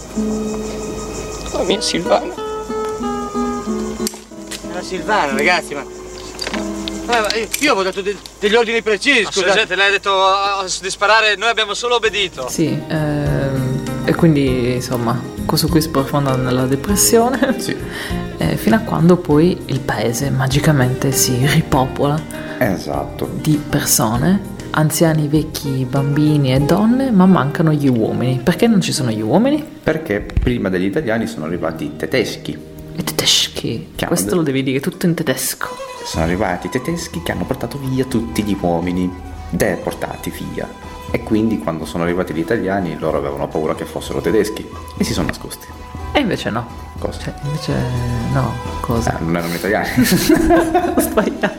La mia Silvana. È la Silvana, ragazzi, ma. Ma, ma io io avevo dato de- degli ordini precisi, Ma, scusa. sergente, lei ha detto uh, di sparare, noi abbiamo solo obbedito. Sì, ehm, e quindi insomma questo qui sprofonda nella depressione. Sì. Eh, fino a quando poi il paese magicamente si ripopola Esatto. di persone, anziani, vecchi, bambini e donne, ma mancano gli uomini. Perché non ci sono gli uomini? Perché prima degli italiani sono arrivati i tedeschi. I tedeschi. Che hanno Questo de- lo devi dire tutto in tedesco. Sono arrivati i tedeschi che hanno portato via tutti gli uomini, deportati via. E quindi quando sono arrivati gli italiani loro avevano paura che fossero tedeschi e si sono nascosti. E invece no. Cosa? Cioè, invece no, cosa? Ah, non erano italiani. Ho sbagliato.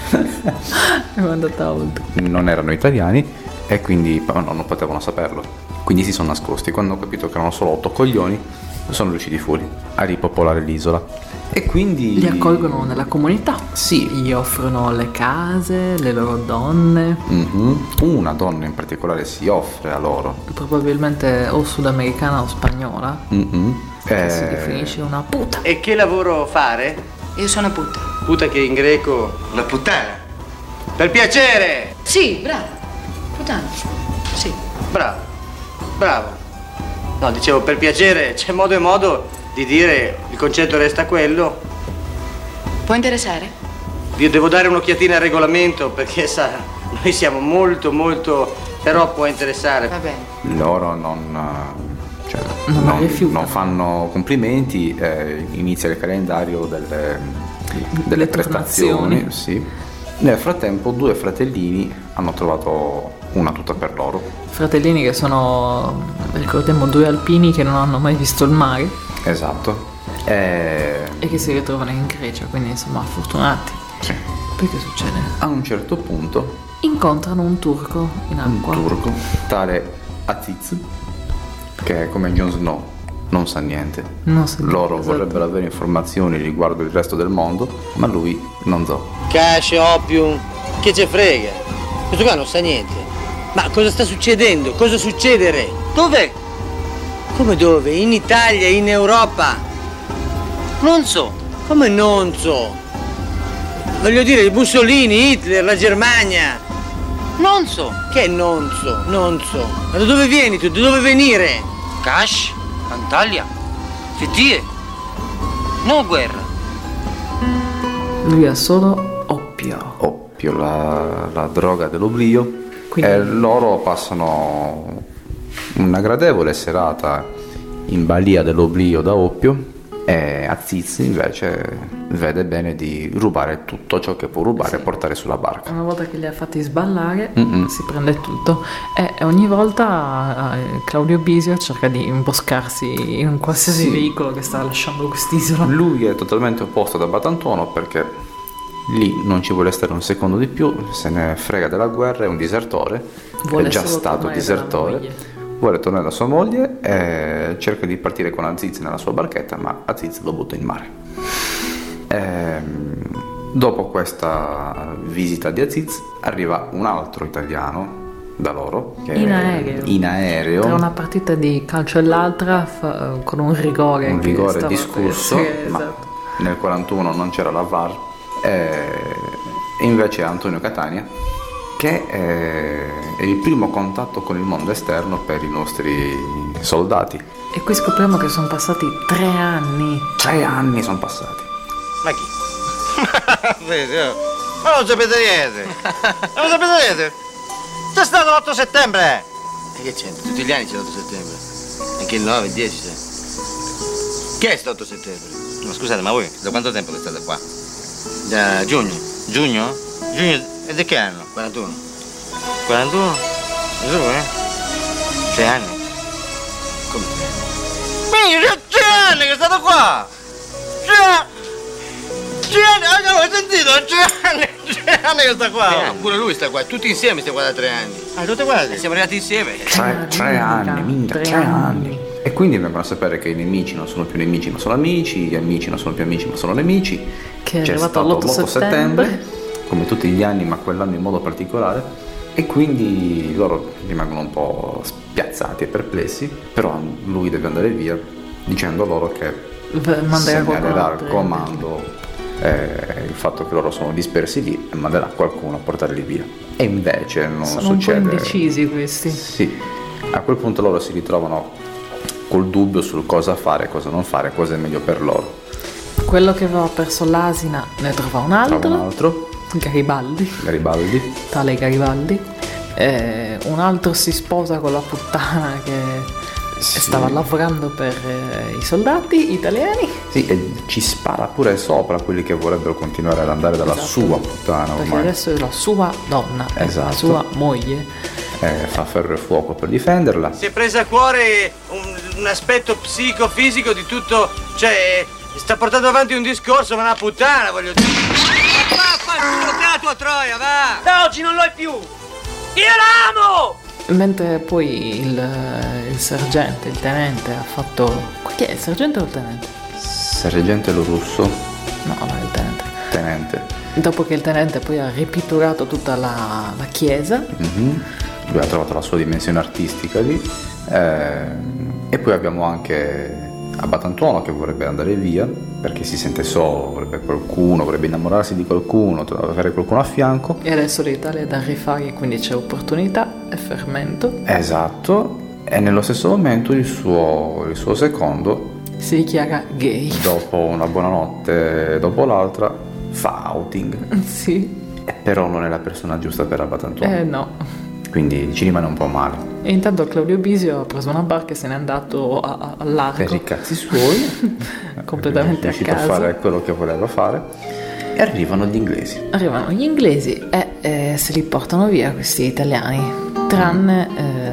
È andata oltre. Non erano italiani e quindi no, non potevano saperlo. Quindi si sono nascosti. Quando ho capito che erano solo otto coglioni, sono riusciti fuori a ripopolare l'isola. E quindi Li accolgono nella comunità. Sì. Gli offrono le case, le loro donne. Mm-hmm. Una donna in particolare si offre a loro. Probabilmente o sudamericana o spagnola. Mm-hmm. Che Eh, si definisce una puta. E che lavoro fare? Io sono puta. Puta che in greco... Una puttana. Per piacere! Sì, bravo. Puttana. Sì. Bravo, bravo. No, dicevo, per piacere, c'è modo e modo di dire, il concetto resta quello. Può interessare? Io devo dare un'occhiatina al regolamento perché, sa, noi siamo molto, molto... però può interessare. Va bene. loro non, eh, cioè, Non non, rifiutano. non fanno complimenti, eh, inizia il calendario delle, delle prestazioni. turnazioni. Sì. Nel frattempo due fratellini hanno trovato una tuta per loro. Fratellini che sono, ricordiamo, due alpini che non hanno mai visto il mare Esatto. E... e che si ritrovano in Grecia, quindi insomma fortunati. Sì. Poi che succede? A un certo punto Incontrano un turco in acqua. un turco, tale Aziz, che come Jon Snow non sa niente. Non sa niente, Loro esatto. vorrebbero avere informazioni riguardo il resto del mondo, ma lui non so. Cash, opium, che ce frega? Questo qua non sa niente. Ma cosa sta succedendo? Cosa succedere? Dove? Come dove? In Italia, in Europa? Non so. Come non so? Voglio dire, Mussolini, Hitler, la Germania. Non so. Che non so? Non so. Ma da dove vieni tu? Da dove venire? Cash, Antalya, Fettie. No guerra. Lui ha solo oppio. Oppio, la, la droga dell'oblio. Quindi- E loro passano una gradevole serata in balia dell'oblio da oppio, e Aziz invece vede bene di rubare tutto ciò che può rubare e portare sulla barca. Una volta che li ha fatti sballare, Mm-mm. si prende tutto. E ogni volta eh, Claudio Bisio cerca di imboscarsi in un qualsiasi Sì. veicolo che sta lasciando quest'isola. Lui è totalmente opposto da Batantuono perché lì non ci vuole stare un secondo di più, se ne frega della guerra, è un disertore, Vuole è già solo stato tornare disertore, dalla moglie. vuole tornare da sua moglie e cerca di partire con Aziz nella sua barchetta, ma Aziz lo butta in mare. Ehm, dopo questa visita di Aziz arriva un altro italiano da loro che In è aereo. in aereo, Tra una partita di calcio e l'altra, fa- con un rigore. un che rigore stava discusso, per- sì, ma esatto. nel quarantuno non c'era la V A R, e e invece Antonio Catania, che è, è il primo contatto con il mondo esterno per i nostri soldati. E qui scopriamo che sono passati tre anni. Tre anni sono passati. Ma chi? Vedi, oh. Ma non sapete niente. Non sapete niente. C'è stato l'otto settembre. E che c'entra? Tutti gli anni c'è l'otto settembre. Anche il nove, il dieci c'è. Che è stato otto settembre? Ma scusate, ma voi da quanto tempo che state qua? Da giugno. Giugno? Giugno e di che anno? quarantuno. quarantuno? Due? Sei anni? Come tre anni? Minchia, c'è tre anni che state qua! Tre Tre anni, ah, ho sentito, tre anni, tre anni che sta qua! Eh, pure lui sta qua. Tutti insieme stiamo qua da tre anni. Ah, tutti quanti? E siamo arrivati insieme. Tre, tre anni, minchia, tre anni. E quindi vengono a sapere che i nemici non sono più nemici ma sono amici, gli amici non sono più amici ma sono nemici. Che è C'è arrivato stato l'otto l'otto settembre. come tutti gli anni, ma quell'anno in modo particolare. E quindi loro rimangono un po' spiazzati e perplessi, però lui deve andare via dicendo loro che V- manderà qualcun segnalerà il altro. comando eh, il fatto che loro sono dispersi lì e manderà qualcuno a portarli via. E invece non Sono succede. un po' indecisi questi. Sì, a quel punto loro si ritrovano col dubbio sul cosa fare, cosa non fare, cosa è meglio per loro. Quello che aveva perso l'asina ne trova un altro. Trova un altro. Garibaldi. Garibaldi. Tale Garibaldi. Eh, un altro si sposa con la puttana che Sì. stava lavorando per eh, i soldati italiani. Sì, e ci spara pure sopra quelli che vorrebbero continuare ad andare dalla Esatto. sua puttana Perché ormai. adesso è la sua donna, è Esatto. la sua moglie. Eh, fa ferro e fuoco per difenderla. Si è presa a cuore un, un aspetto psicofisico di tutto, cioè sta portando avanti un discorso, ma una puttana, voglio dire. Vaffanculo te la tua troia, va! Da oggi non lo è più! Io l'amo! Mentre poi il, il sergente, il tenente ha fatto... Chi è, il sergente o il tenente? Sergente lo russo. No, no, il tenente. Tenente. Dopo che il tenente poi ha ripitturato tutta la, la chiesa. Mm-hmm. Lui ha trovato la sua dimensione artistica lì. Eh, e poi abbiamo anche Abbatantuono che vorrebbe andare via perché si sente solo, vorrebbe qualcuno, vorrebbe innamorarsi di qualcuno, avere qualcuno a fianco. E adesso l'Italia è da rifare, quindi c'è opportunità e fermento. Esatto. E nello stesso momento il suo, il suo secondo si dichiara gay. Dopo una buonanotte dopo l'altra fa outing. Sì. E però non è la persona giusta per Abbatantuono. Eh no. Quindi ci rimane un po' male. E intanto Claudio Bisio ha preso una barca e se n'è andato a, a, a largo. Per i cazzi suoi. Completamente è a riuscito caso. a fare quello che voleva fare. E arrivano gli inglesi. Arrivano gli inglesi e eh, se li portano via questi italiani. Tranne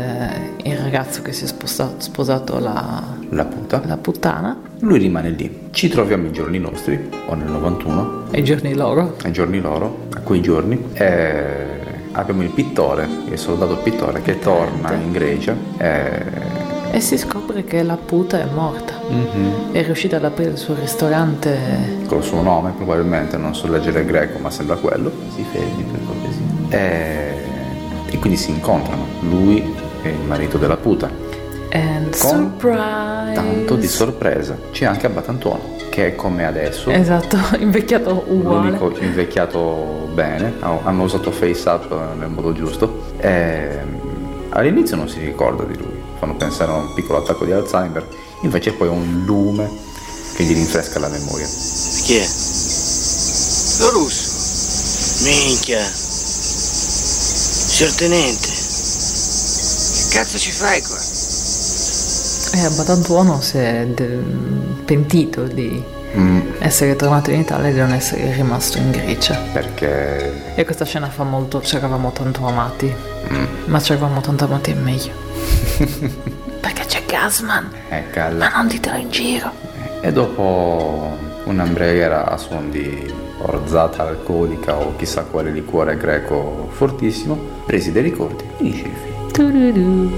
eh, il ragazzo che si è spostato, sposato la, la, puta. la puttana. Lui rimane lì. Ci troviamo i giorni nostri, o nel novantuno. Ai giorni loro. Ai giorni loro, a quei giorni. E abbiamo il pittore, il soldato pittore che torna in Grecia. E, e si scopre che la puta è morta. Mm-hmm. È riuscita ad aprire il suo ristorante col suo nome, probabilmente, non so leggere greco, ma sembra quello. Si fermi per cortesia. E, e quindi si incontrano, lui e il marito della puta. And con surprise. Tanto di sorpresa. C'è anche Abbatantuono, che è come adesso. Esatto, invecchiato uguale. L'unico invecchiato bene, hanno usato face up nel modo giusto. E all'inizio non si ricorda di lui, fanno pensare a un piccolo attacco di Alzheimer, invece poi è un lume che gli rinfresca la memoria. Chi è? Lo russo. Minchia. Signor tenente, che cazzo ci fai qua? E Abbatantuono si è de- pentito di mm. essere tornato in Italia e di non essere rimasto in Grecia. Perché? E questa scena fa molto, ci eravamo tanto amati, mm. ma ci eravamo tanto amati è meglio. Perché c'è Gasman, Eccala. ma non ditelo in giro. E dopo un'ambraghiera a suon di orzata alcolica o chissà quale liquore greco fortissimo, presi dei ricordi, finisce il film. Tu-du-du.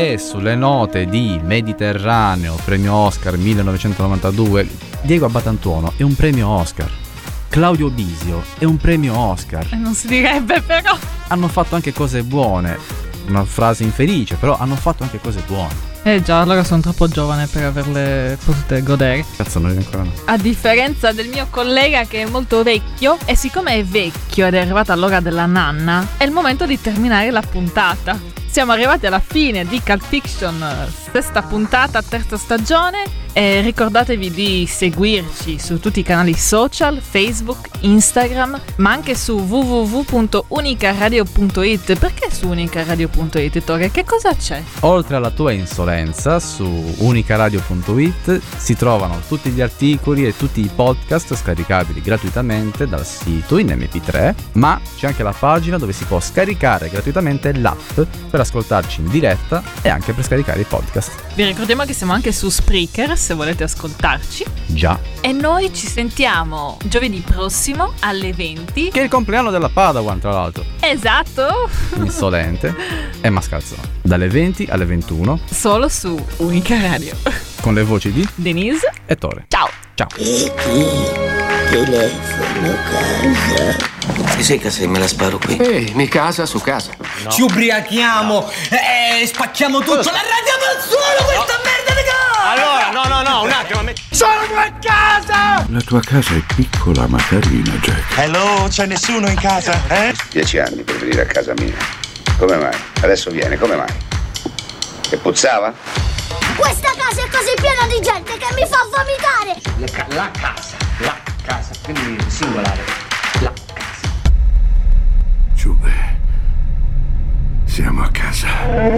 E sulle note di Mediterraneo, premio Oscar millenovecentonovantadue, Diego Abbatantuono è un premio Oscar. Claudio Bisio è un premio Oscar. E non si direbbe però. Hanno fatto anche cose buone. Una frase infelice, però hanno fatto anche cose buone. Eh già, allora sono troppo giovane per averle potute godere. Cazzo, non ancora no. A differenza del mio collega che è molto vecchio, e siccome è vecchio ed è arrivata l'ora della nanna, è il momento di terminare la puntata. Siamo arrivati alla fine di Cult Fiction, sesta puntata, terza stagione. E ricordatevi di seguirci su tutti i canali social, Facebook, Instagram, ma anche su w w w punto unicaradio punto it. Perché su unicaradio punto it, Tore? Che cosa c'è? Oltre alla tua insolenza, su unicaradio punto it si trovano tutti gli articoli e tutti i podcast scaricabili gratuitamente dal sito in emme pi tre, ma c'è anche la pagina dove si può scaricare gratuitamente l'app per ascoltarci in diretta e anche per scaricare i podcast. Vi ricordiamo che siamo anche su Spreaker se volete ascoltarci. Già. E noi ci sentiamo giovedì prossimo alle venti. Che è il compleanno della Padawan, tra l'altro. Esatto. Insolente e mascalzone. Dalle venti alle ventuno. Solo su Unica Radio. Con le voci di Denise e Tore. Ciao. Ciao. E qui, telefono casa. Sei secca se me la sparo qui? Ehi, mi casa su casa. No. Ci ubriachiamo e eh, spacchiamo tutto. La radiamo al suolo questa no. merda di casa! Allora, no, no, no, un attimo. Me... Sono a casa! La tua casa è piccola ma carina, Jack. Hello, c'è nessuno in casa, eh? Dieci anni per venire a casa mia. Come mai? Adesso viene, come mai? Che puzzava? Questa casa è così piena di gente che mi fa vomitare! La, ca- la casa, la casa, quindi singolare. La casa. Giube, siamo a casa.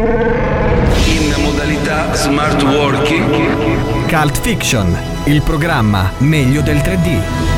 In modalità smart working. Cult Fiction, il programma meglio del tre D.